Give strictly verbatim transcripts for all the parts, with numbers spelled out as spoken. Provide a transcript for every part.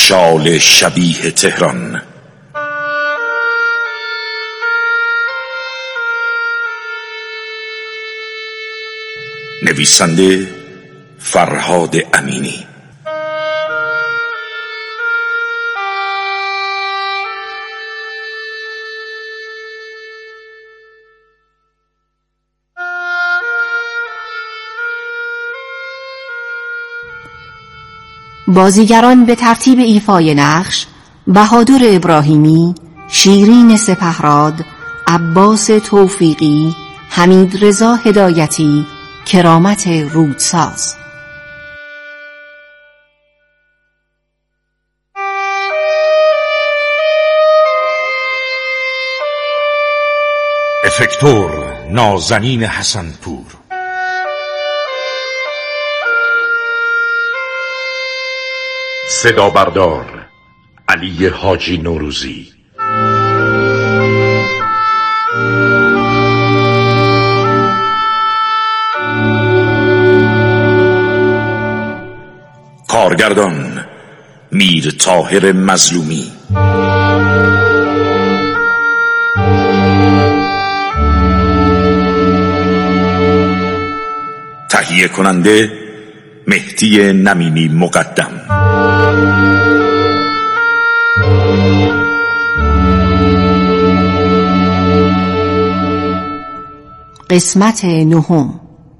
شال شبیه تهران. نویسنده فرهاد امینی. بازیگران به ترتیب ایفای نقش: بهادر ابراهیمی، شیرین سپهراد، عباس توفیقی، حمید رضا هدایتی، کرامت رودساز. افکتور نازنین حسنپور. صدا بردار علی حاجی نوروزی. کارگردان میر طاهر مظلومی. تهیه کننده مهدی نمینی مقدم. قسمت نهم.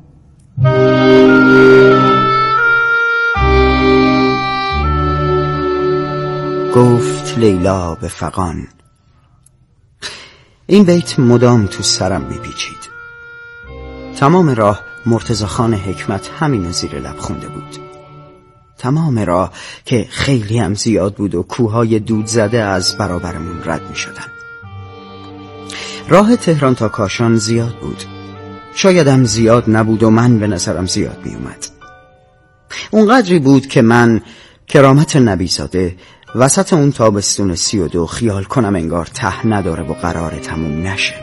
گفت لیلا به فغان. این بیت مدام تو سرم میپیچید. تمام راه مرتضی خان حکمت همینو زیر لب خونده بود. تمام راه که خیلی هم زیاد بود و کوههای دود زده از برابرمون رد می شدن. راه تهران تا کاشان زیاد بود. شایدم زیاد نبود و من به نظرم زیاد می اومد. اونقدری بود که من کرامت نبیزاده وسط اون تابستون سی و دو خیال کنم انگار ته نداره و قرار تموم نشه.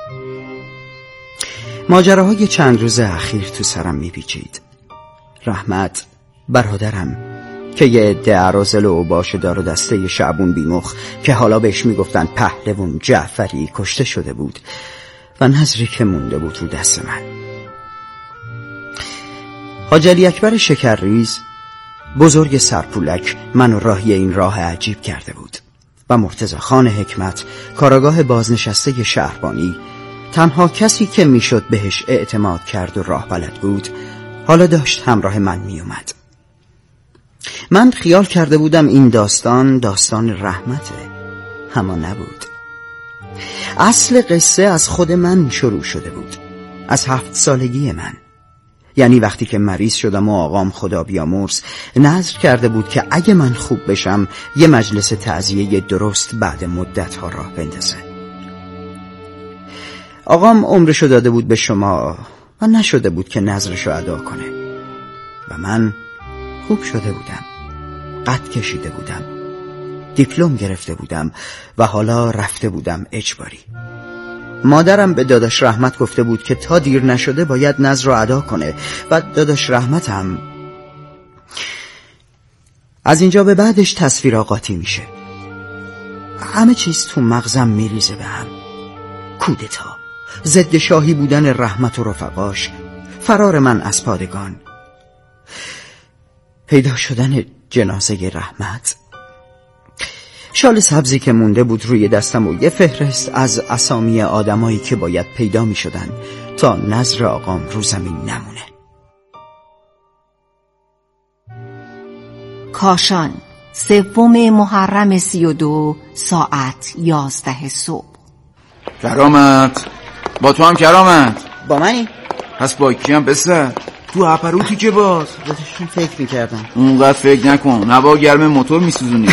ماجراهای چند روز اخیر تو سرم می پیچید. رحمت برادرم که یه عده اراذل و باش دار و دسته شعبون بیمخ که حالا بهش میگفتن پهلوان جعفری کشته شده بود و نظری که مونده بود رو دست من. حاج علی اکبر شکرریز بزرگ سرپولک منو راهی این راه عجیب کرده بود و مرتضی خان حکمت کاراگاه بازنشسته شهربانی، تنها کسی که میشد بهش اعتماد کرد و راه بلد بود، حالا داشت همراه من میومد. من خیال کرده بودم این داستان داستان رحمته، اما نبود. اصل قصه از خود من شروع شده بود، از هفت سالگی من. یعنی وقتی که مریض شدم و آقام خدا بیامرز نذر کرده بود که اگه من خوب بشم یه مجلس تعزیه درست بعد مدت ها راه بندازه. آقام عمرشو داده بود به شما و نشده بود که نذرشو ادا کنه و من خوب شده بودم، قد کشیده بودم، دیپلم گرفته بودم و حالا رفته بودم اجباری. مادرم به داداش رحمت گفته بود که تا دیر نشده باید نذر رو ادا کنه و داداش رحمت هم از اینجا به بعدش تصویر آقاتی میشه. همه چیز تو مغزم میریزه به هم. کودتا، ضد شاهی بودن رحمت و رفقاش، فرار من از پادگان، پیدا شدن جنازه رحمت، شال سبزی که مونده بود روی دستم و یه فهرست از اسامی آدمایی که باید پیدا می شدن تا نذر آقام رو زمین نمونه. کاشان، سوم محرم سی و دو، ساعت یازده صبح. کرامت، با تو هم کرامت؟ با منی؟ پس با کیم بسر؟ تو اپروتی که باز داشتم فکر میکردم. اونقدر فکر نکن، نبا گرم موتور میسوزونی.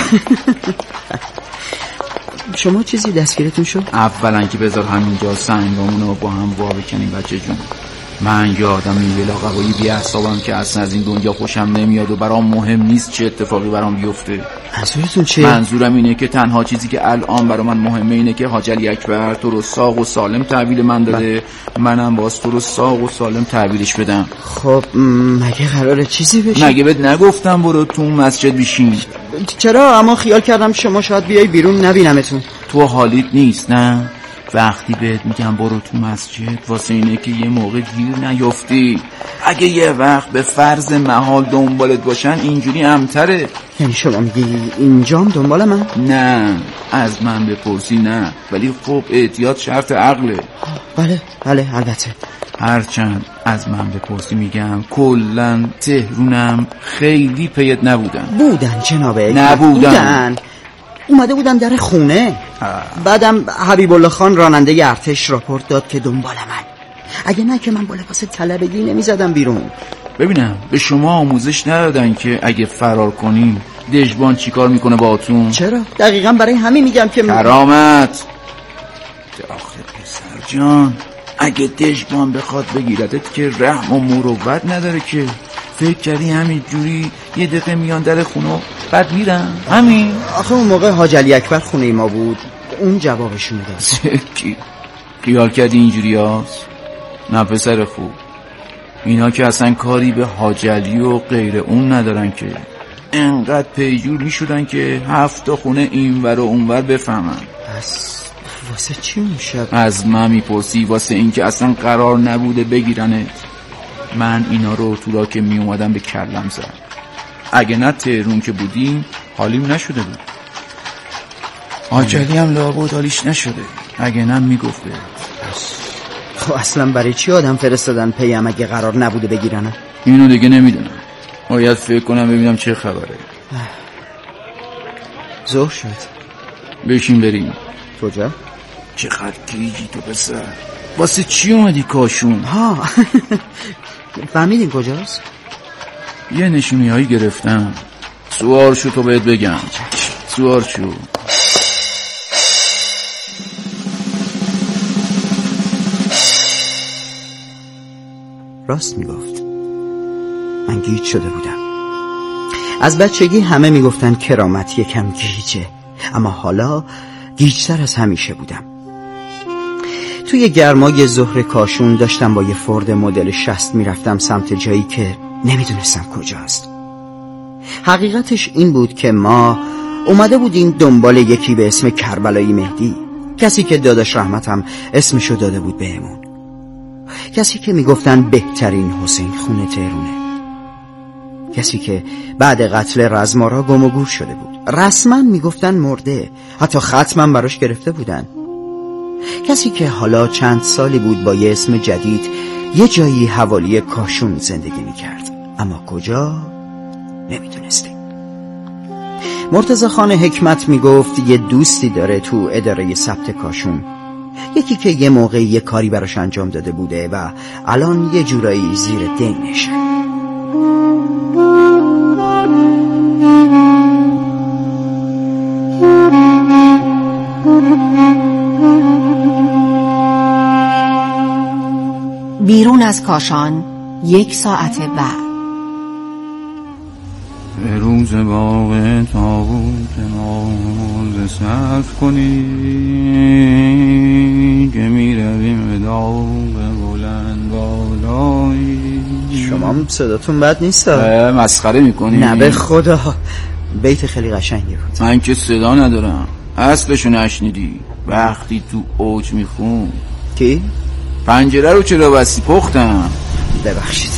شما چیزی دستگیرتون شد؟ اولا که بذار همینجا سنگامونو با هم وا بکنیم بچه جون. من یه آدم یه لاقبایی بی اعصابم که اصلا از این دنیا خوشم نمیاد و برام مهم نیست چه اتفاقی برام بیفته. منظورتون چیه؟ منظورم اینه که تنها چیزی که الان برای من مهمه اینه که حاج علی اکبر تو رو ساق و سالم تحویل من داده، منم باز تو رو ساق و سالم تحویلش بدم. خب مگه قراره چیزی بشه؟ مگه بهت نگفتم برو تو مسجد بشین؟ چرا؟ اما خیال کردم شما شاید بیای بیرون نبینمتون. تو حالیت نیست نه؟ وقتی بهت میگم برو تو مسجد واسه اینه که یه موقع گیر نیفتی. اگه یه وقت به فرض محال دنبالت باشن اینجوری امتره. یعنی شما میگی اینجام دنبال من؟ نه از من بپرسی نه، ولی خب احتیاط شرط عقله. بله بله البته. هرچند از من بپرسی میگم کلن تهرونم خیلی پیت نبودن. بودن جنابه. نبودن بودن. اومده بودم در خونه. آه. بعدم حبیب الله خان راننده ارتش راپورت داد که دنبال من. اگه نه که من با لباس طلبگی نمیزدم بیرون. ببینم به شما آموزش ندادن که اگه فرار کنیم دژبان چیکار میکنه باهاتون؟ چرا؟ دقیقاً برای همین میگم که کرامت. آخه پسر جان اگه دژبان بخواد بگیرتت که رحم و مروت نداره که. فکر کردی همین جوری یه دقیقه میان در خونه بعد میرن همین؟ آخه اون موقع حاج علی اکبر خونه ما بود، اون جوابشون داد. کی خیال کردی اینجوری هست؟ نه پسر خوب، اینا که اصلا کاری به حاج علی و غیر اون ندارن که. انقدر پیجور میشدن که هفت تا خونه اینور و اونور بفهمن. پس واسه چی میشه؟ از من میپرسی؟ واسه این که اصلا قرار نبوده بگیرنت. من اینا رو تو را که می اومدم به کلم زد. اگه نه تهرون که بودیم حالیم نشده بود. حاج علی هم لابد حالیش نشده. اگه نه میگفت بهت. خب اصلا برای چی آدم فرستادن پیم اگه قرار نبوده بگیرنم؟ اینو دیگه نمیدونم. باید فکر کنم ببینم چه خبره. ظهر شد. بشین بریم. کجا؟ چقدر گیجی تو پسر. واسه چی اومدی کاشون؟ ها فهمیدین کجاست؟ یه نشونی هایی گرفتم. سوار شو تو بهت بگم. سوار شو. راست میگفت. من گیج شده بودم. از بچگی همه میگفتن کرامت یکم گیجه، اما حالا گیجتر از همیشه بودم. توی گرمای ظهر کاشون داشتم با یه فورد مدل شصت میرفتم سمت جایی که نمیدونستم کجاست. حقیقتش این بود که ما اومده بودیم دنبال یکی به اسم کربلایی مهدی، کسی که داداش رحمتم اسمشو داده بود بهمون، کسی که میگفتن بهترین حسین خونه تهرونه، کسی که بعد قتل رزمارا گم و گور شده بود. رسما میگفتن مرده، حتی ختمم براش گرفته بودن. کسی که حالا چند سالی بود با یه اسم جدید یه جایی حوالی کاشون زندگی میکرد، اما کجا نمیدونستیم. مرتضی خان حکمت میگفت یه دوستی داره تو اداره ثبت کاشون، یکی که یه موقع یه کاری براش انجام داده بوده و الان یه جورایی زیر دینشه. بیرون از کاشان یک ساعت بعد. به روز باغ تابوت ناز صرف کنی که می رویم به داغ بلند بالایی. شما هم صداتون بد نیست. مسخره میکنی؟ نه به خدا، بیت خیلی قشنگی بود. من که صدا ندارم. اصلشو نشنیدی وقتی تو اوج میخون. کی؟ پنجره رو چرا بستی؟ پختم. ببخشید.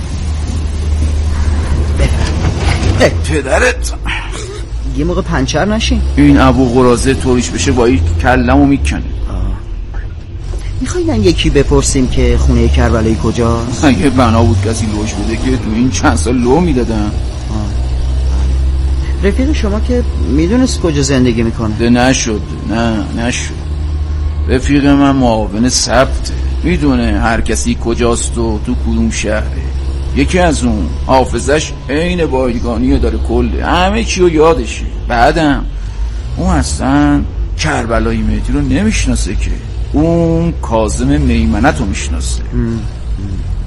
پدرت یه موقع پنچر نشین. این ابو قرازه طوریش بشه با این کلمو میکنه. میخواین یکی بپرسیم که خونه کربلایی کجاست؟ اگه بنا بود کسی لوش بوده که تو این چند سال لو میدادن. رفیق شما که میدونست کجا زندگی میکنه؟ ده نشد. نه نشد. رفیق من معاون ثبته، میدونه هر کسی کجاست و تو کدوم شهره. یکی از اون حافظش عین بایگانیه، داره کله همه چی رو یادشه. بعدم اون اصلا کربلایی مهدی رو نمیشناسه که، اون کاظم میمنت رو میشناسه.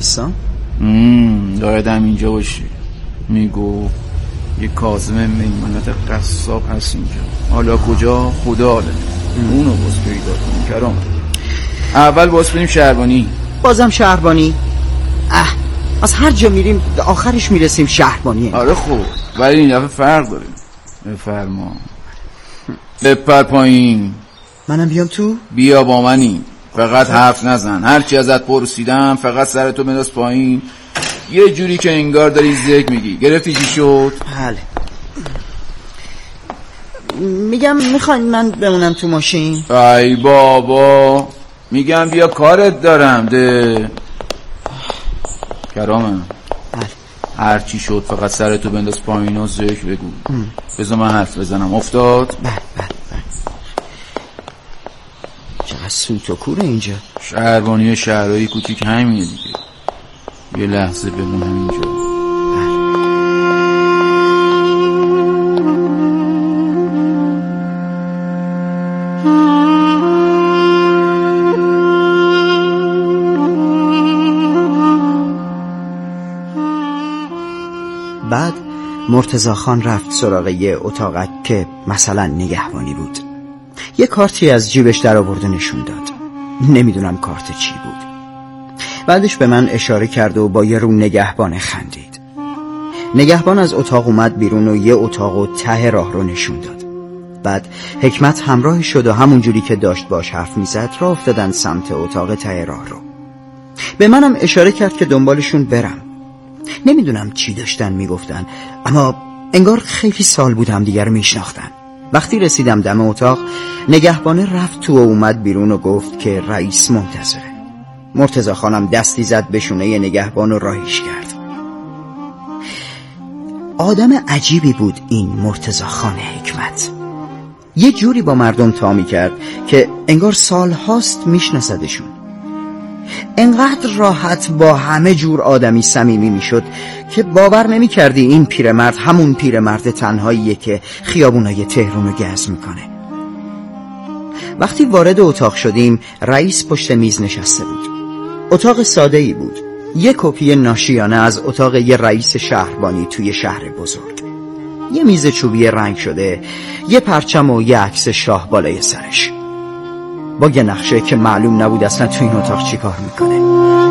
دبیرستان؟ یادم اینجا باشی میگو یه کاظم میمنت قصاب هست اینجا. حالا کجا خدا عالمه، اونو باز پیدا کنیم. کرام اول باز بریم شهربانی. بازم شهربانی؟ اه از هر جا میریم آخرش میرسیم شهربانیه. آره خوب، ولی این دفعه فرق داریم. بفرما بپر پایین. منم بیام تو؟ بیا با منی، فقط حرف نزن. هرچی ازت پرسیدم فقط سرتو بنداز پایین، یه جوری که انگار داری ذکر میگی. گرفتی چی شد؟ بله. میگم میخواین من بمونم تو ماشین؟ ای بابا، میگم بیا کارت دارم. ده کرامه بله. هر چی شد فقط سرتو بنداز پایین و ذکر بگو. بذار من حرف بزنم. افتاد؟ بله بله بله. چقدر سوت و کوره اینجا. شهربانی شهرهای کوچیک همینه دیگه. یه لحظه بمونم اینجا. بعد مرتضی خان رفت سراغ یه اتاقک که مثلا نگهبانی بود. یه کارتی از جیبش در آورد و نشون داد. نمیدونم کارت چی بود. بعدش به من اشاره کرد و با یه رو نگهبان خندید. نگهبان از اتاق اومد بیرون و یه اتاق و ته راه رو نشون داد. بعد حکمت همراه شد و همون جوری که داشت باش حرف میزد راه افتادن سمت اتاق ته راه رو. به منم اشاره کرد که دنبالشون برم. نمیدونم چی داشتن میگفتن، اما انگار خیلی سال بود هم دیگر میشناختن. وقتی رسیدم دم اتاق، نگهبانه رفت تو و اومد بیرون و گفت که رئیس منتظره. مرتضی خانم دستی زد به شونه نگهبان و راهیش کرد. آدم عجیبی بود این مرتضی خان حکمت. یه جوری با مردم تا میکرد که انگار سال هاست میشناسدشون. انقدر راحت با همه جور آدمی صمیمی میشد که باور نمی کردی این پیرمرد همون پیرمرد تنهاییه که خیابونای تهران رو گز میکنه. وقتی وارد اتاق شدیم رئیس پشت میز نشسته بود. اتاق ساده ای بود، یک کپی ناشیانه از اتاق یه رئیس شهربانی توی شهر بزرگ. یه میز چوبی رنگ شده، یه پرچم و یه عکس شاه بالای سرش، با یه نقشه که معلوم نبود اصلا تو این اتاق چی کار میکنه.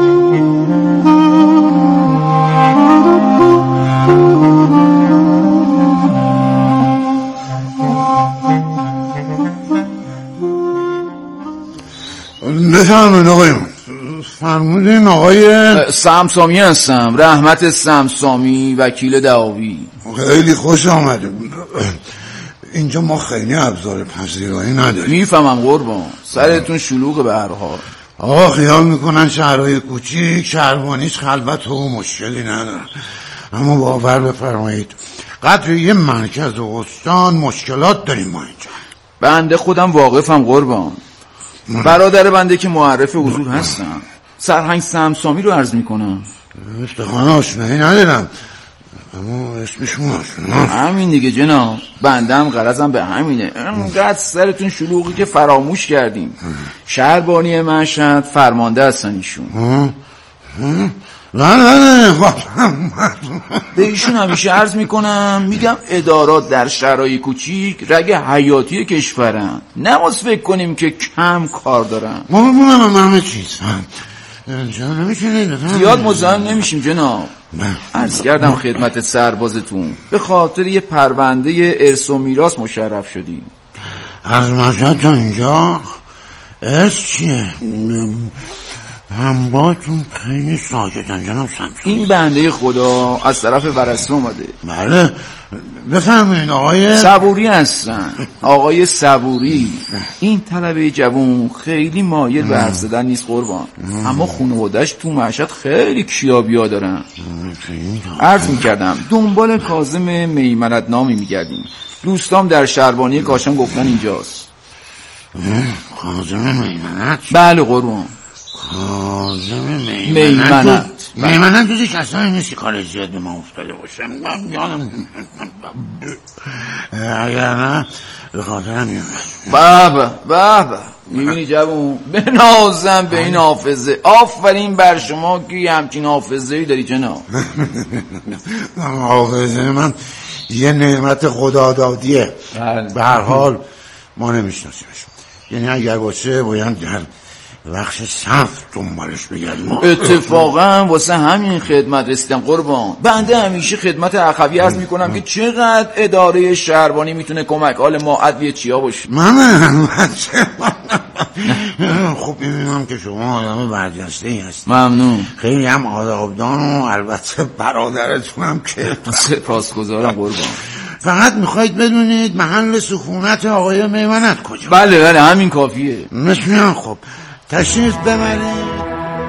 بفرمایید آقایون. فرمودین آقای سمسامی هستم، رحمت سمسامی، وکیل دعاوی. خیلی خوش آمده. اینجا ما خیلی ابزار پذیرایی نداریم. میفهمم قربان، سرتون شلوغه به هر حال. آقا خیال میکنن شهرهای کوچیک شهربانیش خلوت و مشکلی ندارن، اما باور بفرمایید قدر یه مرکز و استان مشکلات داریم ما اینجا. بنده خودم واقفم قربان. برادر بنده که معرف حضور هستم، سرهنگ سمسامی رو عرض میکنم. استخوان آشنایی ندارم، اما اسمشون آشنا. همین دیگه جناب، بنده هم غرضم به همینه. انقدر سرتون شلوغی که فراموش کردیم. شهربانی مشهد فرمانده هستن ایشون. نه نه نه به ایشون همیشه عرض میکنم، میگم ادارات در شهرهای کوچیک رگ حیاتی کشورن، نماز فکر کنیم که کم کار دارن. ما بمونم همه چیز جا نمیشه. زیاد مزاحم نمیشیم جناب. عرض کردم خدمت سربازتون به خاطر یه پرونده ارث و میراث مشرف شدیم. از مشهد تا اینجا ارث چیه؟ همباتون خیلی ساکتن جناب سمسامی. این بنده خدا از طرف ورثه اومده. بله بفرمایید آقای صبوری هستن. آقای صبوری. این طلبه جوون خیلی مایل به حرف زدن نیست قربان، اما خانواده‌اش تو مشهد خیلی کیابیا دارن. عرض میکردم دنبال کاظم میمنت نامی میگردیم. دوستام در شهربانی کاشان گفتن اینجاست. کاظم میمنت؟ بله قربان. کاظم میمنت. میمنت دوزی کسایی نیستی کار زیاد به ما افتاده باشم. یادم اگر نه به خاطر همین. بابا بابا میبینی جوون بنازم به این حافظه. آفرین بر شما که همچین حافظه‌ای داری جناب. حافظه من یه نعمت خدا دادیه. به هر حال ما نمیشناسیمش، یعنی اگر باشه باید در بخش صف دنبالش بگردیم. اتفاقا واسه همین خدمت رسیدم قربان. بنده همیشه خدمت اخوی عرض میکنم که چقدر اداره شهربانی میتونه کمک حال ما ادویه چیا باشه. من خب میبینم که شما آدم برجسته ای هست. ممنون. خیلی هم آدابدان و البته برادرتون هم که سپاسگزارم قربان. فقط میخواید بدونید محل سکونت آقای میمنت کجا؟ بله بله همین کافیه. بسیار خب تشریف ببرید.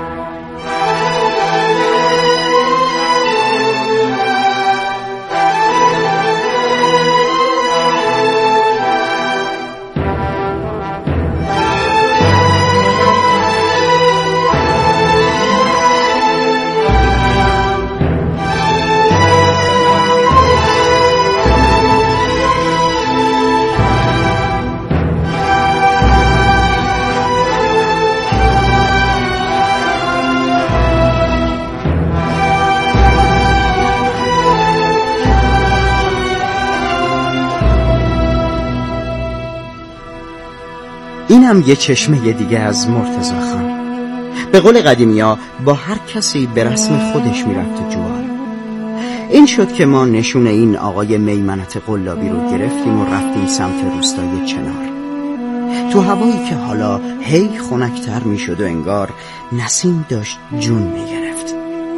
اینم یه چشمه دیگه از مرتضی خان. به قول قدیمیا با هر کسی به رسم خودش میرفت جوار. این شد که ما نشون این آقای میمنت قلابی رو گرفتیم و رفتیم سمت روستای چنار. تو هوایی که حالا هی خنک‌تر میشد و انگار نسیم داشت جون میگرفت.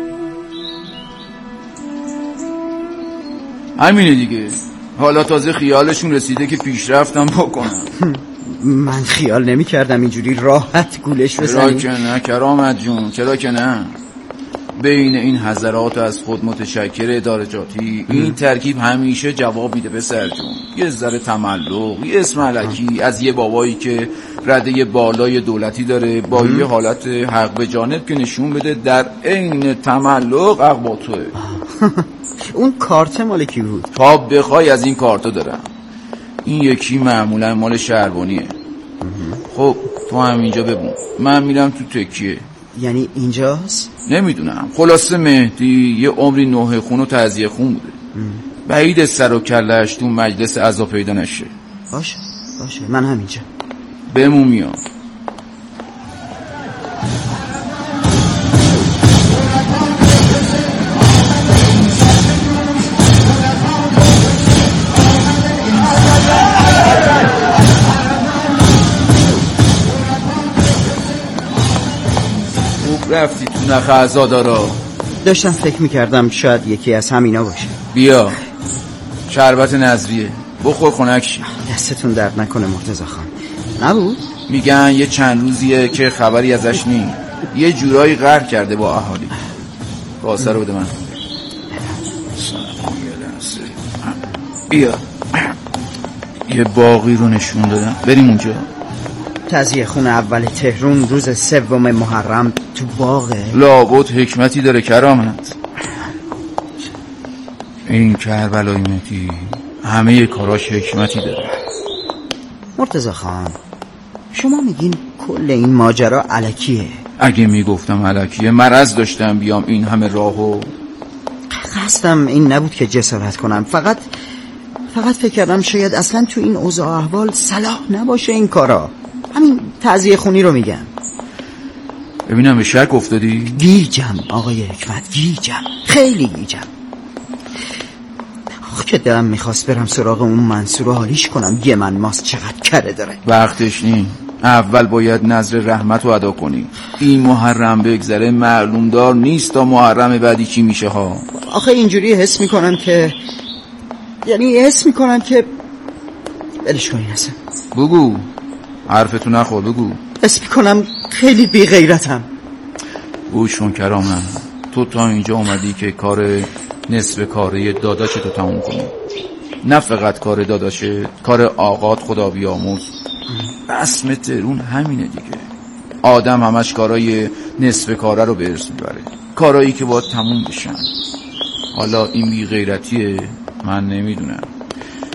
همینه دیگه. حالا تازه خیالشون رسیده که پیشرفتم بکنم. من خیال نمی کردم اینجوری راحت گولش بزنیم. چرا که نه کرامت جون، چرا که نه. بین این حضرات از خود متشکر ادارجاتی این ترکیب همیشه جواب میده پسر جون. یه ذره تملق، یه اسم علکی از یه بابایی که رده بالای دولتی داره با ام. یه حالت حق به جانب که نشون بده در عین تملق حق با توه. اون کارت مال کی بود؟ تا بخوای از این کارتا دارم. این یکی معمولا مال شهربانیه. خب تو هم اینجا ببون، من میرم تو تکیه. یعنی اینجاست؟ نمیدونم. خلاصه مهدی یه عمری نوه خون و تعزیه خون بوده. بعید سر و کلش تو مجلس عزا پیدا نشه. باشه باشه من همینجا. بمون میام. رفتی تو نخ عزادارا؟ داشتم فکر میکردم شاید یکی از همینا باشه. بیا شربت نظریه بخور خنک شی. دستتون درد نکنه مرتضی خان. نبود؟ میگن یه چند روزیه که خبری ازش نی. یه جورایی قهر کرده با اهالی. کاسه رو بده من. بیا یه باقی رو نشون دادم، بریم اونجا. تعزیه خون اول تهران روز سوم محرم تو باغه. لابد حکمتی داره کرامت. این کربلای مهدی همه کاراش حکمتی داره. مرتضی خان شما میگین کل این ماجرا الکیه؟ اگه میگفتم الکیه مرض داشتم بیام این همه راهو. قصدم این نبود که جسارت کنم، فقط فقط فکر کردم شاید اصلا تو این اوضاع احوال صلاح نباشه این کارا. همین تعزیه خونی رو میگم. ببینم به شک افتادی؟ گیجم آقای حکمت، گیجم، خیلی گیجم. آخ که دلم میخواست برم سراغ اون منصور رو حالیش کنم یه من ماست چقدر کره داره. وقتش نی. اول باید نظر رحمت رو ادا کنی. این محرم بگذره معلوم دار نیست تا محرم بعدی چی میشه ها. آخه اینجوری حس میکنم که یعنی حس میکنم که بلش کنی نسم. بگو حرفتو نخور، بگو. حس میکنم خیلی بی غیرتم. گوش کن کرامت، تو تا اینجا اومدی که کار نصف کاره داداشتو تموم کنی. نه فقط کار داداشه، کار آقات خدا بیاموز. رسم ترون همینه دیگه. آدم همش کارای نصف کاره رو به ارث میبره، کارایی که باید تموم بشن. حالا این بی غیرتیه من نمیدونم.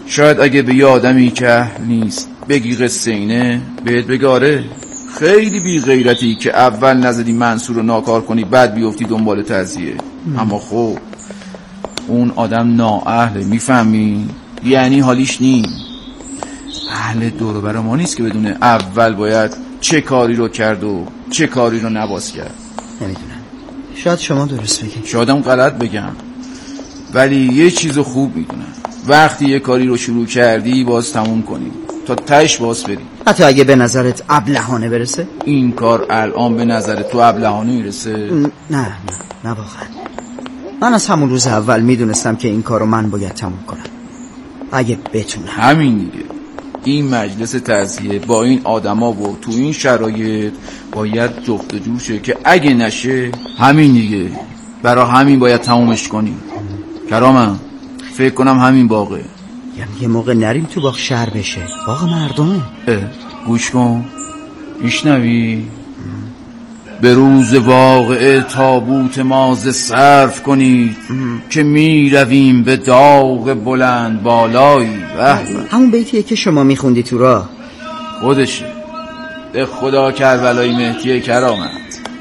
شاید اگه به یه آدمی که نیست بگی قصه اینه بهت بگاره خیلی بی غیرتی که اول نزدی منصور رو ناکار کنی بعد بیفتی دنبال تزیه. اما خب اون آدم نااهله، میفهمی؟ یعنی حالیش نیم. اهل دور و بر ما نیست که بدونه اول باید چه کاری رو کرد و چه کاری رو نباز کرد. نمیدونم، شاید شما درست بگید، شایدم غلط بگم، ولی یه چیزو خوب میدونم، وقتی یه کاری رو شروع کردی باز تموم کنی تا تهش باز بری. حتی اگه به نظرت ابلهانه برسه؟ این کار الان به نظرت تو ابلهانه میرسه؟ نه نه نه واقعا. من از همون روز اول میدونستم که این کارو من باید تموم کنم اگه بتونم. همین دیگه، این مجلس تعزیه با این آدما و تو این شرایط باید جفت جوشه که اگه نشه همین دیگه، برا همین باید تمومش کنی. کرامم فکر کنم همین باغه. یعنی یه موقع نریم تو باغ شهر بشه، باغ مردمه. گوش کن میشنوی؟ به روز واقعه تابوت مازه صرف کنید که می رویم به داغ بلند بالایی. همون بیتیه که شما میخوندی تو راه؟ خودشه. به خدا کربلای مهدی کرامت.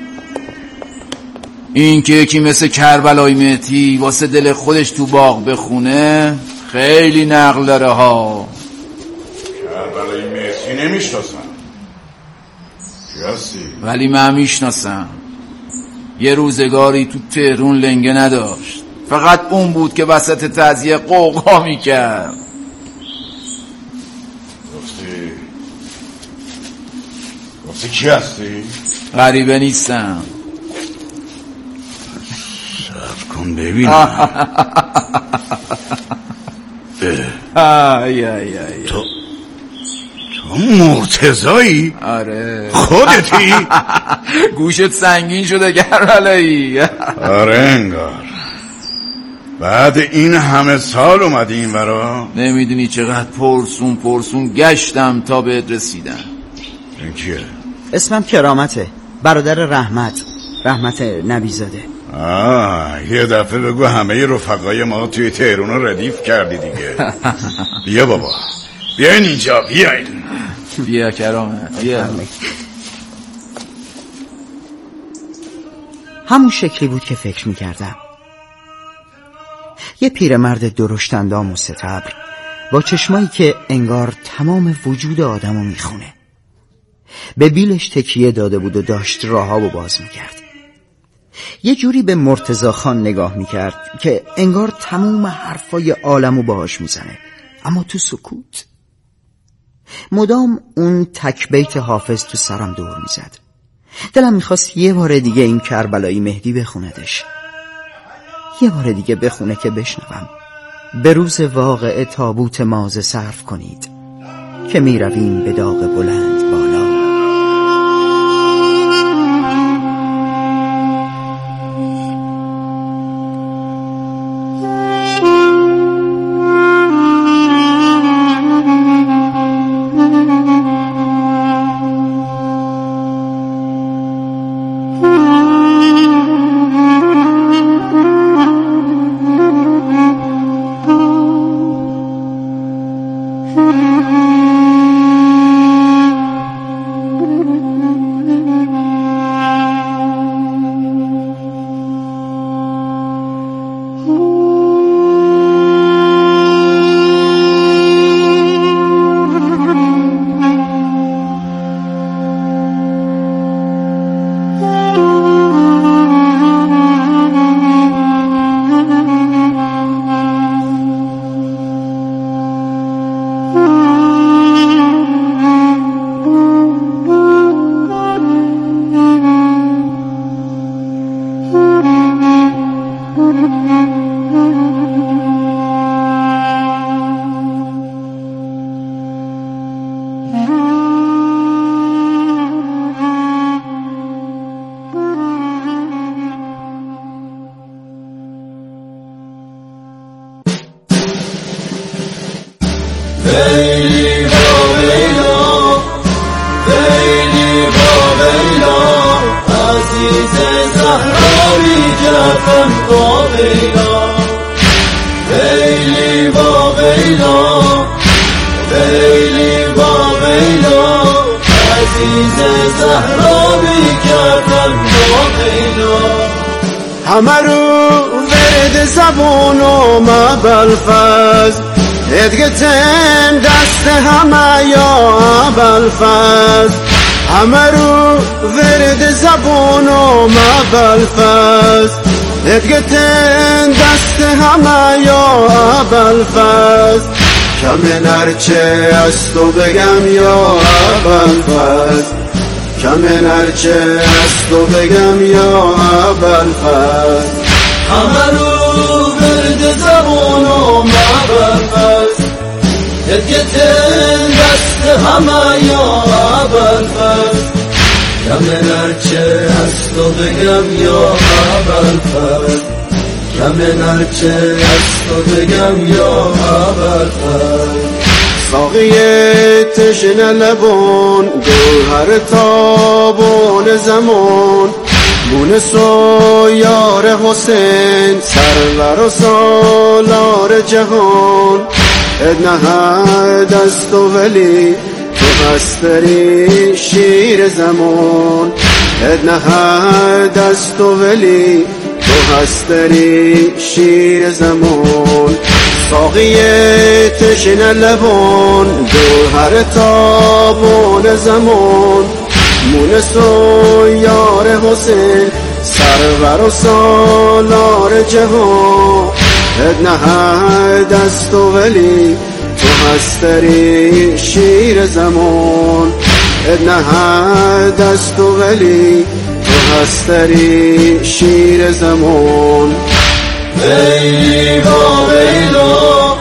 این که یکی مثل کربلای مهدی واسه دل خودش تو باغ بخونه خیلی نقل داره ها. کربلای مهدی نمیشناسم. کیاستی؟ ولی من میشناسم. یه روزگاری تو تهرون لنگه نداشت، فقط اون بود که وسط تعزیه قوقا میکرد. گفتی گفتی کی هستی؟ غریبه نیستم. صبر کن ببینم. آی آی آی. تو تو مرتضایی؟ آره. خودتی؟ گوشت سنگین شده کربلایی. آره انگار. بعد این همه سال اومدی این ورا؟ نمیدونی چقدر پرسون پرسون گشتم تا بهت رسیدم. این کیه؟ اسمم کرامته، برادر رحمت، رحمت نبیزاده. آه یه دفعه بگو همه رفقای ما توی تهرون رو ردیف کردی دیگه. بیا بابا بیاین اینجا، بیاین. بیا کرامت بیا. همون شکلی بود که فکر میکردم. یه پیرمرد درشتندام و ستبر با چشمایی که انگار تمام وجود آدمو میخونه. به بیلش تکیه داده بود و داشت راه‌هاو باز میکرد. یه جوری به مرتضی خان نگاه میکرد که انگار تمام حرفای عالمو باهاش میزنه، اما تو سکوت. مدام اون تک بیت حافظ تو سرم دور میزد. دلم میخواست یه بار دیگه این کربلایی مهدی بخوندش، یه بار دیگه بخونه که بشنوم. به روز واقعه تابوت مازه صرف کنید که میرویم به داغ بلند بالا. با ویلا خیلی با ویلا عزیز زهرا بیکردم با بیلا همه رو ورد زبون و مبلفز ادگتن دست همه یا بلفز همه رو ورد زبون و مبلفز ادگتن دست همه یا بلفز کم نرچه از تو بگم یا بلفز کم نرچه از تو بگم یا بلفز همه رو ورد زبون و مبلفز ادگتن دست همه یا بلفز کم نرچه از تو بگم یا بلفز کم نرچه از تو بگم یا بلفز ساقی تشنه لبون گوهر تابون زمان مونس و یار حسین سرور و سالار جهان ادنه دست و ولی تو هستری شیر زمان ادنه دست و ولی تو هستری شیر زمان ساقی تشنه لبان گوهر تابون زمان مونس و یار حسین سرور و سالار جهان ادنه دست و ولی تو هستری شیر زمان ادنه دست و ولی تو هستری شیر زمان بیلی با بیلا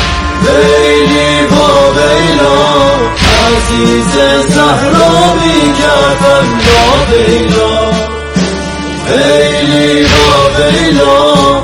بیلی با بیلا عزیز زهرا بیکردم با بیلا بیلی با بیلا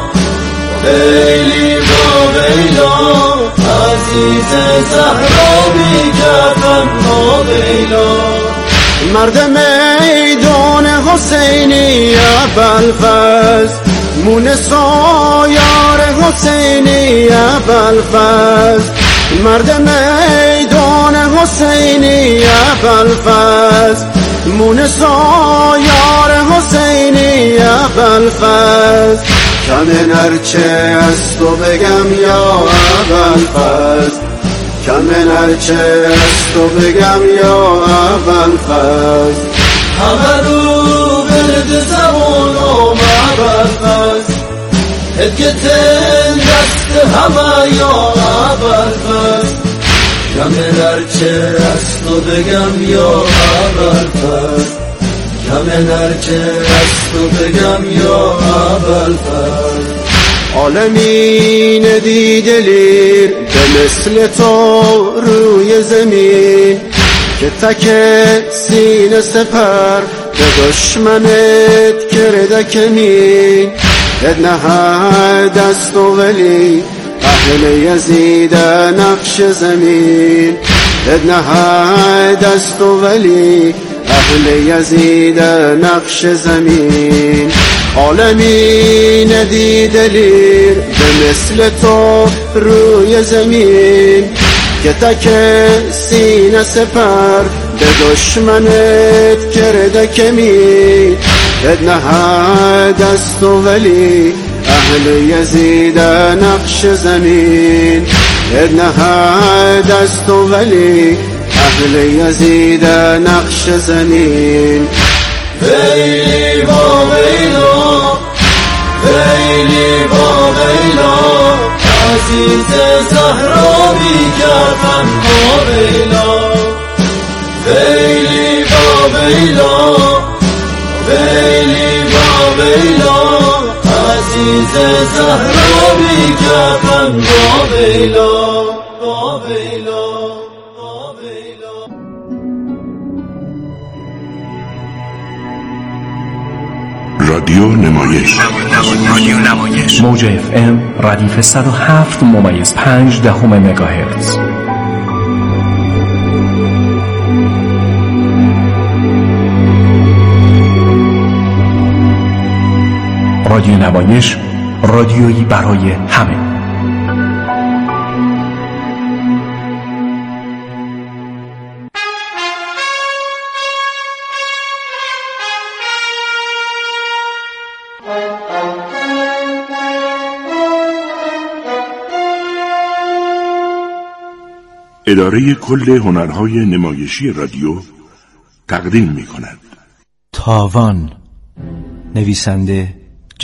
بیلی با بیلا عزیز زهرا بیکردم با بیلا مرد میدان حسینی ابوالفضل مونس و یار حسینی ابوالفضل مرد میدان حسینی ابوالفضل مونس و یار حسینی ابوالفضل کم نرچه از تو بگم یا ابوالفضل کم نرچه از تو بگم یا ابوالفضل همه رو برد زبون و مبلفز ادگتن دست همه یا ابوالفضل کم نرچه از تو بگم یا ابوالفضل کم نرچه از تو بگم یا ابوالفضل عالمین دیدلیر به مثل تو روی زمین که تک سینه سپر به دشمنت کرده کمین ادنه دست و ولی اهل یزید نقش زمین ادنه دست و ولی اهل یزید نقش زمین عالمی ندید دلیر به مثل تو روی زمین که تک سینه سپر به دشمنت کرده کمین ادنه دست و ولی اهل یزید نقش زمین ادنه دست و ولی اهل یزید نقش زمین ویلی با ویلا ویلی با ویلا عزیز زهرا بیکردم با ویلا ویلی با ویلا ویلی با ویلا عزیز زهرا بیکردم با ویلا با ویلا با ویلا رادیو نمایش رادیو نمایش موج اف ام ردیف صد و هفت ممیز پنج دهم مگاهرتز. رادیو نمایش، رادیویی برای همه. اداره کل هنرهای نمایشی رادیو تقدیم می کند. تاوان، نویسنده